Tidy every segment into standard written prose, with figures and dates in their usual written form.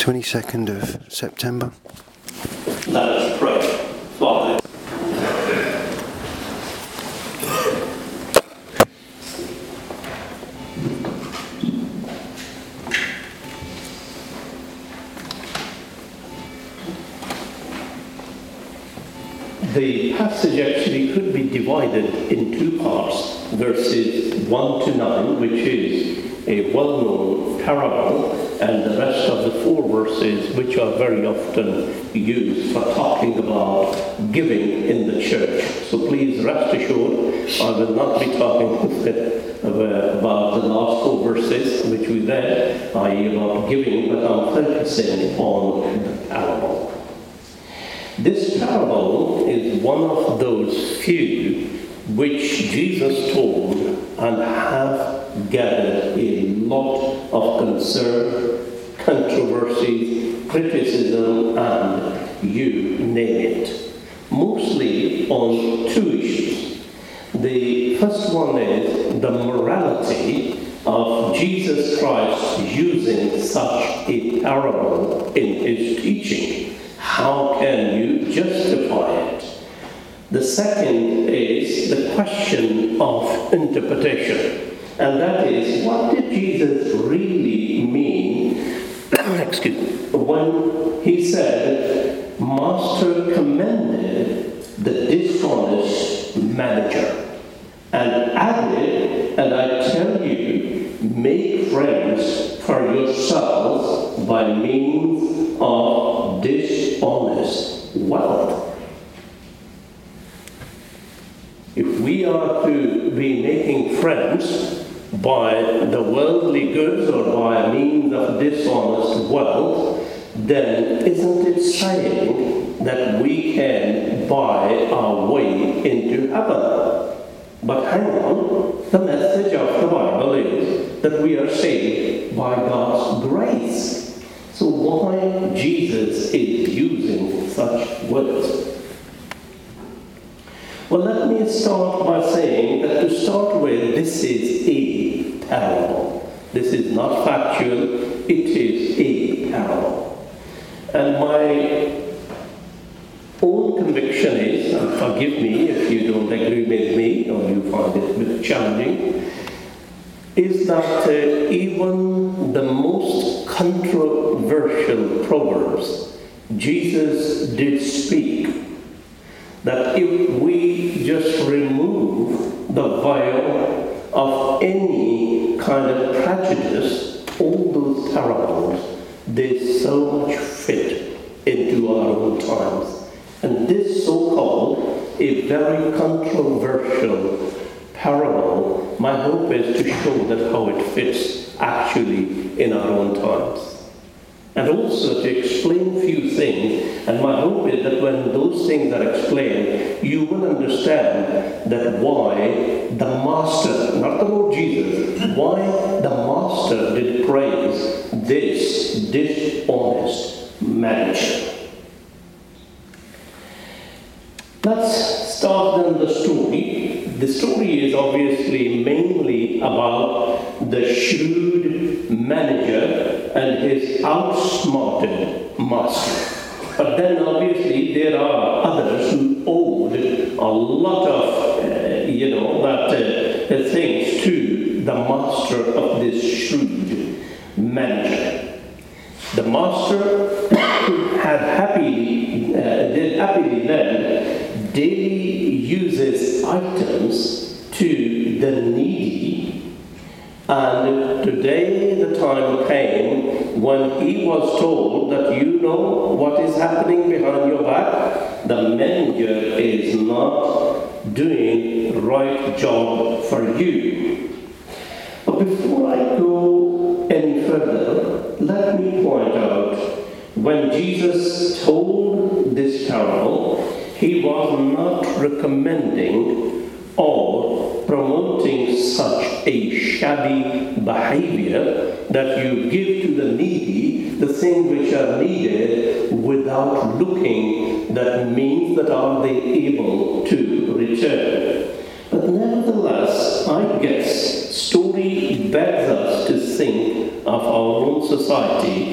22nd of September. Let us pray. Father, the passage actually could be divided in two parts, verses 1 to 9, which is a well-known parable, and the rest of the 4 verses, which are very often used for talking about giving in the church. So please rest assured, I will not be talking about the last 4 verses, which we read, i.e. about giving, but I'm focusing on the parable. This parable is one of those few which Jesus told and have gathered a lot of concern, controversy, criticism, and you name it. Mostly on 2 issues. The first one is the morality of Jesus Christ using such a parable in his teaching. How can you justify it? The second is the question of interpretation, and that is, what did Jesus really mean when he said, Master commended the dishonest manager, and added, and I tell you, make friends for yourselves by means of dishonest wealth. If we are to be making friends by the worldly goods or by means of dishonest wealth, then isn't it saying that we can buy our way into heaven? But hang on, the message of the Bible is that we are saved by God's grace. So why Jesus is using such words? Well, let me start by saying that to start with, this is a parable. This is not factual, it is a parable. And my own conviction is, and forgive me if you don't agree with me or you find it a bit challenging, is that even the most controversial proverbs Jesus did speak, that if we just remove the veil of any kind of prejudice, all those parables, they so much fit into our own times. And this so-called a very controversial parable, my hope is to show that how it fits actually in our own times. And also to explain a few things, and my hope is that when those things are explained, you will understand that why the Master, not the Lord Jesus, why the Master did praise this dishonest manager. Let's start then the story. The story is obviously mainly about the shrewd manager and his outsmarted master. But then obviously there are others who owed a lot of, things to the master of this shrewd manager. The master did happily lend daily uses items to the needy, and today the time came when he was told that you know what is happening behind your back. The manager is not doing the right job for you. But before I go any further, let me point out, when Jesus told this parable, he was not recommending or promoting such a shabby behavior that you give to the needy the things which are needed without looking that means that are they able to return. But nevertheless, I guess story begs us to think of our own society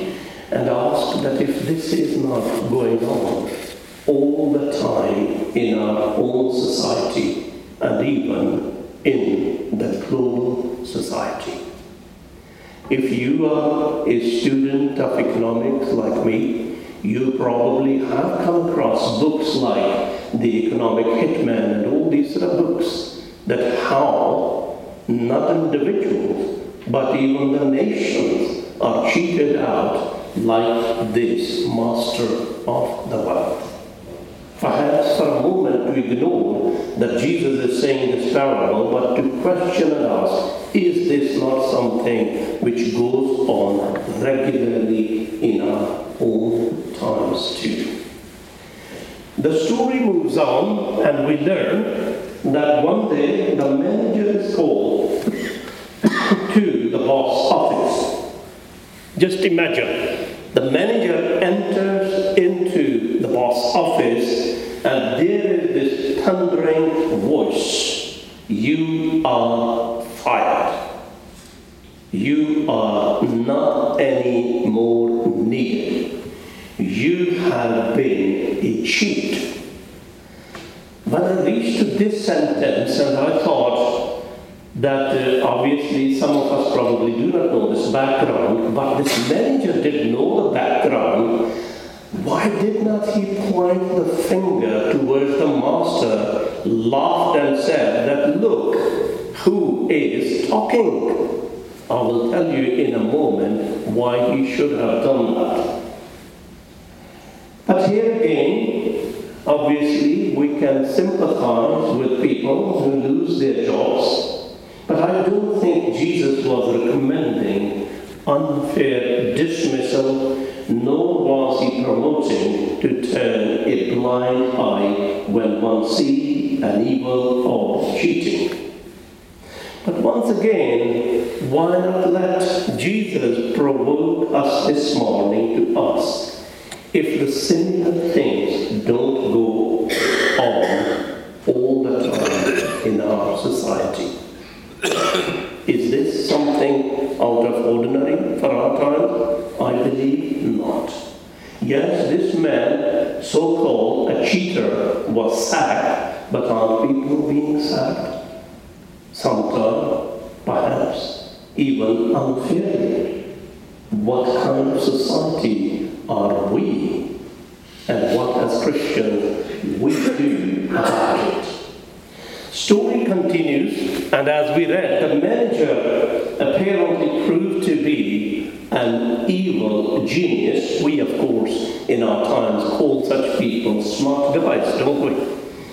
and ask that if this is not going on all the time in our own society and even in the global society. If you are a student of economics like me, you probably have come across books like The Economic Hitman and all these sort of books that how not individuals but even the nations are cheated out like this master of the world. Perhaps for a moment to ignore that Jesus is saying this parable, but to question and ask, is this not something which goes on regularly in our own times too? The story moves on and we learn that one day the manager is called to the boss office. Just imagine, the manager enters into the boss office and there is this thundering voice, "You are fired. You are not any more needed. You have been a cheat." When I reached to this sentence and I thought that obviously some of us probably do not know this background, but this manager did know the background, why did not he point the finger towards the master, laughed and said that, "Look, who is talking?" I will tell you in a moment why he should have done that. But here again, obviously we can sympathize with people who lose their jobs, but I don't think Jesus was recommending unfair dismissal, nor was he promoting to turn a blind eye when one sees an evil or cheating. But once again, why not let Jesus provoke us this morning to ask if the similar things don't go on all the time in our society? Is this something out of ordinary for our time? I believe not. Yes, this man, so-called a cheater, was sacked, but are people being sacked? Sometimes, perhaps, even unfairly. What kind of society are we? And what as Christians we do about it? Story continues, and as we read, the manager apparently proved to be an evil genius. We, of course, in our times call such people smart guys, don't we?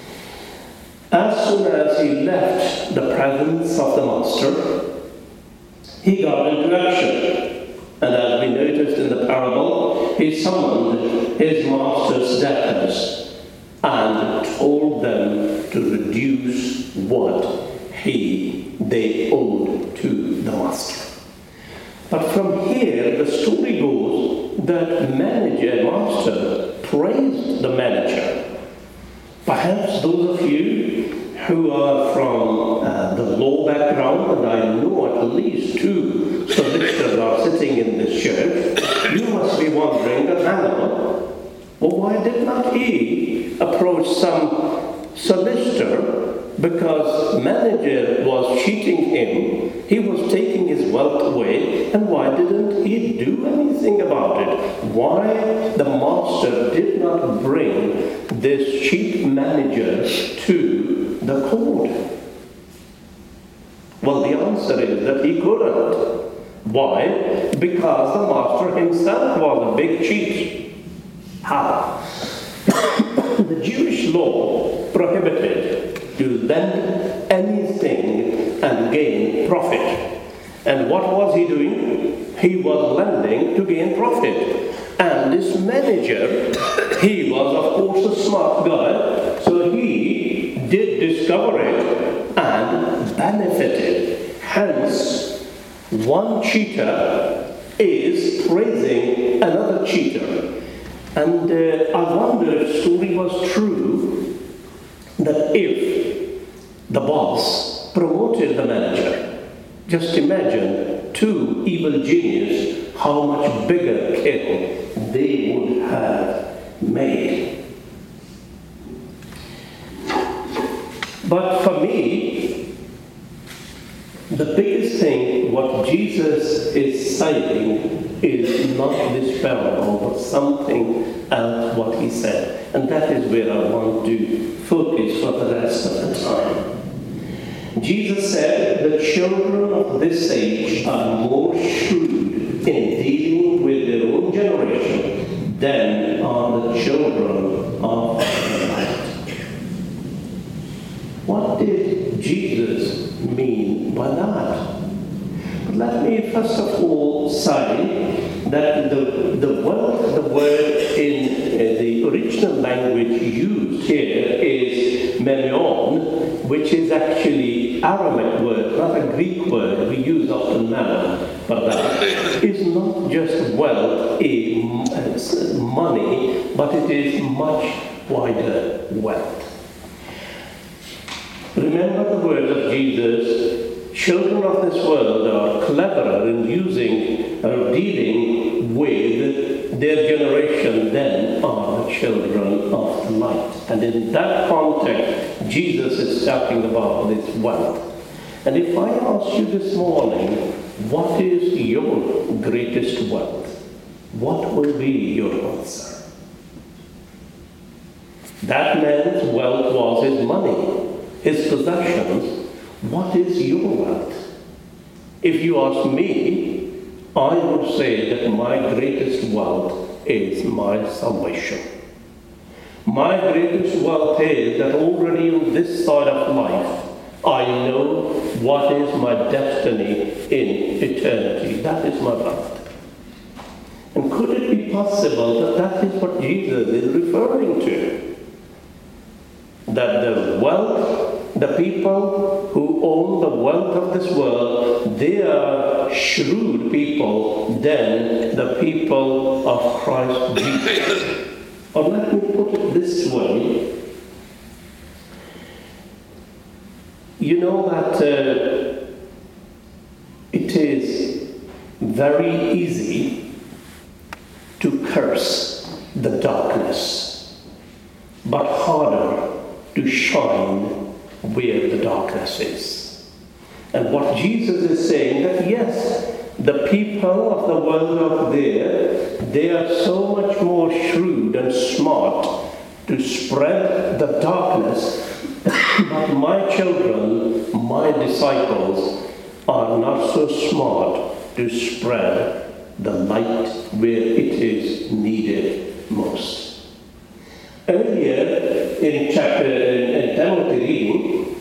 As soon as he left the presence of the master, he got into action. And as we noticed in the parable, he summoned his master's debtors and told them to reduce what they owed to the master. But from here, the story goes that master praised the manager. Perhaps those of you who are from the law background, and I know at least 2 solicitors are sitting in this church, you must be wondering that, hang on, well, why did not he approach some solicitor? Because manager was cheating him, he was taking his wealth away, and why didn't he do anything about it? Why the master did not bring this cheap manager to the court? Well, the answer is that he couldn't. Why? Because the master himself was a big cheat. How? The Jewish law prohibited to lend anything and gain profit. And what was he doing? He was lending to gain profit. And this manager, he was of course a smart guy, so he did discover it and benefited. Hence, one cheater is praising another cheater. And I wonder if the story was true, that if the boss promoted the manager, just imagine 2 evil geniuses how much bigger kiln they would have made. But for me, the biggest thing, what Jesus is saying, is not this parable, but something else what he said. And that is where I want to focus for the rest of the time. Jesus said, the children of this age are more shrewd in dealing with their own generation than are the children of the light. What did Jesus mean by that? But let me first of all say that the word in the original language used here is memion, which is actually Aramaic word, not a Greek word we use often now, but that is not just wealth, money, but it is much wider wealth. Remember the words of Jesus, children of this world are cleverer in using or dealing with their generation than are the children of the light. And in that context, Jesus is talking about this wealth. And if I ask you this morning, what is your greatest wealth? What will be your answer? That man's wealth was his money, his possessions. What is your wealth? If you ask me, I would say that my greatest wealth is my salvation. My greatest wealth is that already on this side of life, I know what is my destiny in eternity. That is my wealth. And could it be possible that that is what Jesus is referring to? That the wealth, the people who own the wealth of this world, they are shrewd people than the people of Christ Jesus. Or let me put it this way. You know that it is very easy to curse the darkness, but harder to shine where the darkness is. And what Jesus is saying, that yes, the people of the world out there, they are so much more shrewd and smart to spread the darkness, but my children, my disciples, are not so smart to spread the light where it is needed most. Earlier in Timothy reading,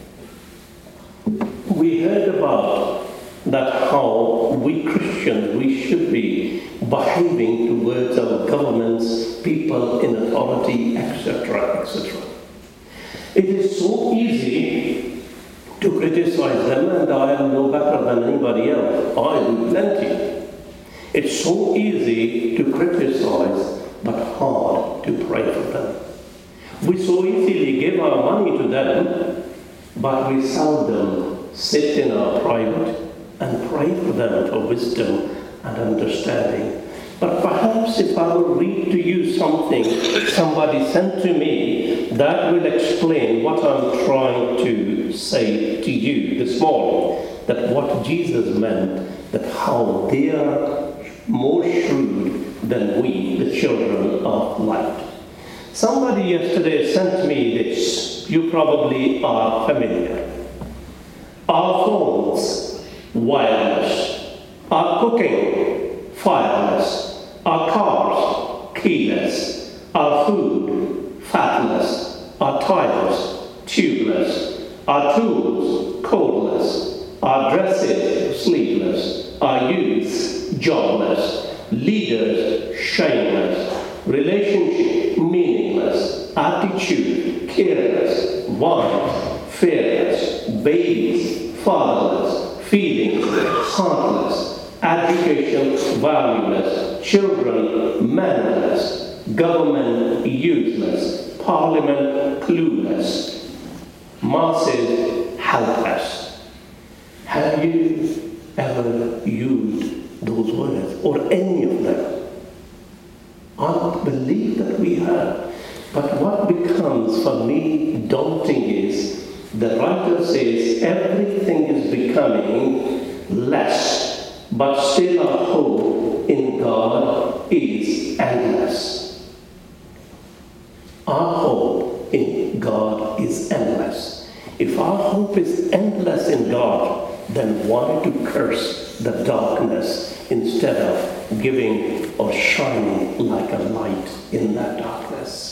we heard about that how we Christians, we should be behaving towards our governments, people in authority, etc., etc. It is so easy to criticize them, and I am no better than anybody else. I do plenty. It's so easy to criticize, but hard to pray for them. We so easily give our money to them, but we seldom sit in our private and pray for them for wisdom and understanding. But perhaps if I will read to you something somebody sent to me, that will explain what I'm trying to say to you this morning, that what Jesus meant, that how they are more shrewd than we, the children of light. Somebody yesterday sent me this. You probably are familiar. Our phones, wireless. Our cooking, fireless. Our cars, keyless. Our food, fatless. Our tires, tubeless. Our tools, codeless. Our dresses, sleeveless. Our youth, jobless. Leaders, shameless. Relationship, meaningless. Attitude, careless. Wives, fearless. Babies, fatherless. Feelings, heartless. Education, valueless. Children, mannerless. Government, useless. Parliament, clueless. Masses, helpless. Have you ever used those words or any of them. I believe that we have. But what becomes for me daunting is the writer says everything is becoming less, but still our hope in God is endless. Our hope in God is endless. If our hope is endless in God, then why to curse the darkness instead of giving or shining like a light in that darkness?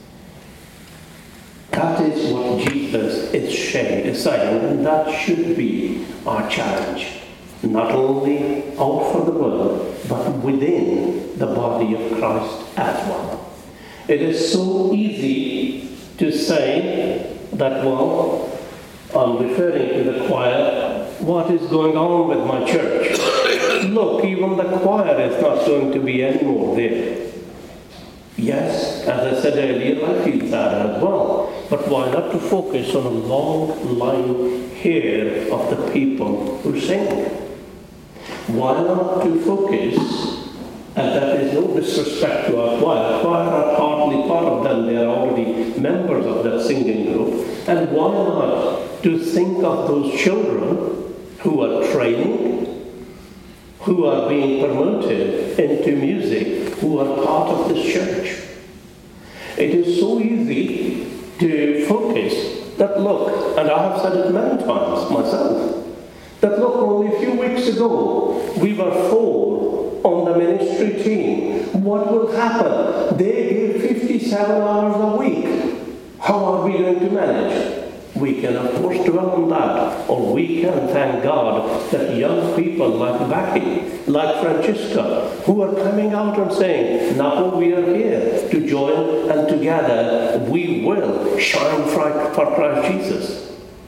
That is what Jesus is saying, and that should be our challenge. Not only out for the world, but within the body of Christ as well. It is so easy to say that, well, I'm referring to the choir, what is going on with my church? Look, even the choir is not going to be anymore there. Yes, as I said earlier, I feel that as well. But why not to focus on a long line here of the people who sing? Why not to focus, and that is no disrespect to our choir. Choir are partly part of them, they are already members of that singing group. And why not to think of those children who are training, who are being promoted into music, who are part of this church. It is so easy to focus that, look, and I have said it many times myself, that look, only a few weeks ago we were 4 on the ministry team. What will happen? They gave 57 hours a week. How are we going to manage? We can of course dwell on that, or we can thank God that young people like Becky, like Francesca, who are coming out and saying, now we are here to join, and together we will shine for Christ Jesus.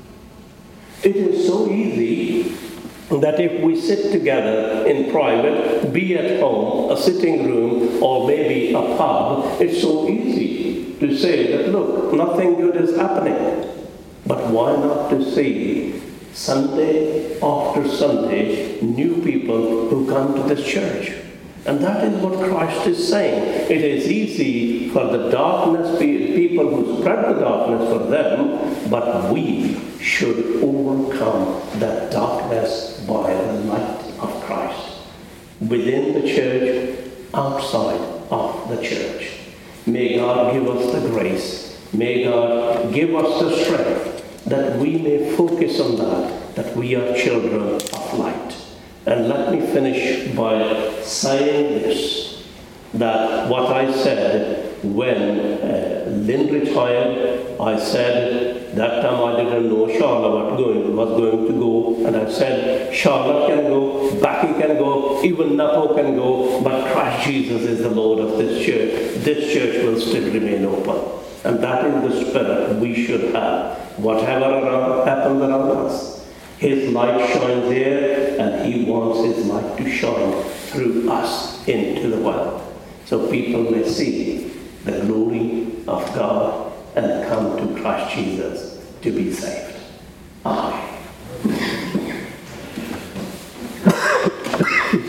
It is so easy that if we sit together in private, be at home, a sitting room, or maybe a pub, it's so easy to say that, look, nothing good is happening. But why not to see Sunday after Sunday new people who come to this church? And that is what Christ is saying. It is easy for the darkness, people who spread the darkness for them, but we should overcome that darkness by the light of Christ. Within the church, outside of the church. May God give us the grace. May God give us the strength that we may focus on that we are children of light. And let me finish by saying this, that what I said when Lynn retired, I said that time I didn't know Charlotte was going to go, and I said Charlotte can go, Becky can go, even Napo can go, but Christ Jesus is the Lord of this church. This church will still remain open. And that is the spirit we should have. Whatever happens around us, His light shines there, and He wants His light to shine through us into the world, so people may see the glory of God and come to Christ Jesus to be saved. Amen.